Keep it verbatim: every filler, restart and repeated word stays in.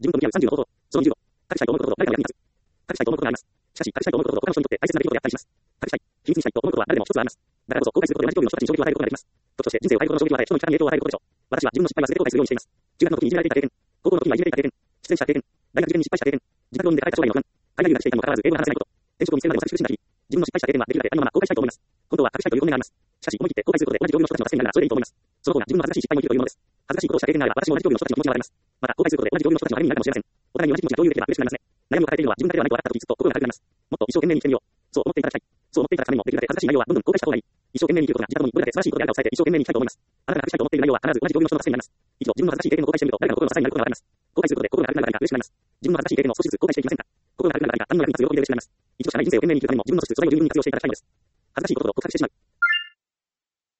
自分と向き合うさんじゅうの方法。そのにじゅうご。隠したいと思うことと誰かの役に立つ。隠したいと思うことがあります。しかし、隠したいと思うことと他の人にとって大切な出来事であったりします。隠したい、秘密にしたいと思うことは誰でも一つはあります。だからこそ、後悔することで同じ興味の人たちに衝撃を与えることができます。時として人生を変えることの衝撃を与え、人の期間に影響を与えることでしょう。私は自分の失敗は全て後悔するようにしています。中学の時にいじめられていた経験、高校の時にはいじめていた経験、失恋した経験、大学受験に失敗した経験、自宅論で抱えた将来の不安、海外留学していたにもかかわらず英語が話せないこと、転職を見つけるまでも寂しく死んだ日、自分の失敗した経験はできるだけありのまま後悔したいと思います。本当は隠したいという本音があります。しかし、思い切って後悔することで同じ境遇の人たちの助けになるならそれでいいと思います。その方が自分の恥ずかしい失敗も生きるというものです。恥ずかしいことをした経験があれば私も同じ境遇の人たちの気持ちになれます。また、後悔することで同じ境遇の人たちの励みになるかもしれません。お互いに同じ気持ちが共有できれば嬉しくなりますね。悩みを抱えているのは自分だけではないと分かった時ずっと心が軽くなります。もっと一生懸命に生きてみよう。そう思っていただきたい。そう思っていただくためにもできるだけ恥ずかしい内容はどんどん後悔した方がいい。一生懸命に生きることが自他ともにどれだけ素晴らしいことであるかを伝えて一生懸命に生きたいと思います。あなたが隠したいと思っている内容は必ず同じ境遇の人の助けになります。以上、自分の恥ずかしい経験を後悔してみると誰かの心の支えになることがわかります。後悔することで心が軽くなる何か嬉しくなります。自分の恥ずかしい経験を少しずつ後悔していきませんか。心が軽くなる何か他人の役に立つ喜びで嬉しくなります。一度しかない人生を懸命に生きるためにも自分の質素な喜びを自分に活用していただきたいのです。恥ずかしいことと告白してしまう。